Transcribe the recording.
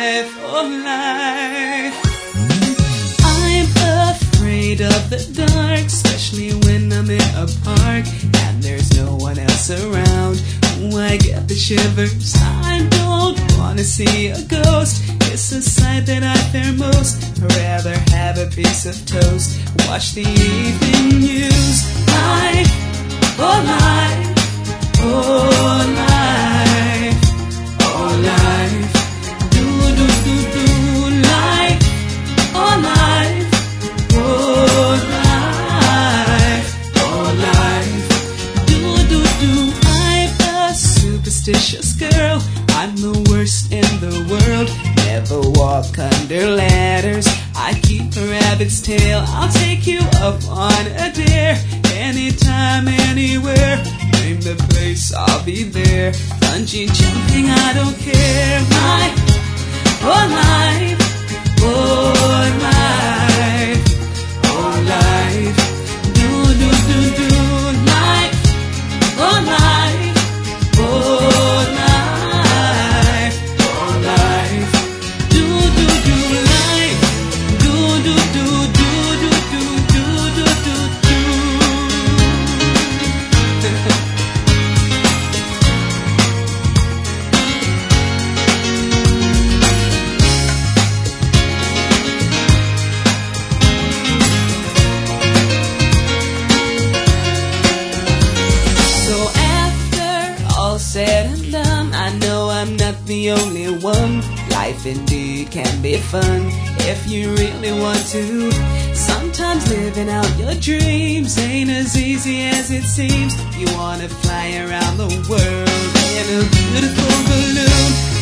life, oh life. I'm afraid of the dark, especially when I'm in a park and there's no one else around. Ooh, I get the shivers. I don't wanna see a ghost. It's a sight that I fear most. I'd rather have a piece of toast, watch the evening news. Life, oh life, oh life, oh life. Do do do do life, oh life, oh life, oh life. Do do do. I'm a superstitious girl. I'm the worst in the world. Never walk under ladders. I keep a rabbit's tail. I'll take you up on a dare. Anytime, anywhere. Name the place, I'll be there. Bungee jumping, I don't care. My oh life, oh life, oh life. Do do do do life, oh life, oh life, oh life. Do do do life, do do do do do do do do do do. So after all said and done, I know I'm not the only one. Life indeed can be fun if you really want to. Sometimes living out your dreams ain't as easy as it seems. You wanna fly around the world in a beautiful balloon.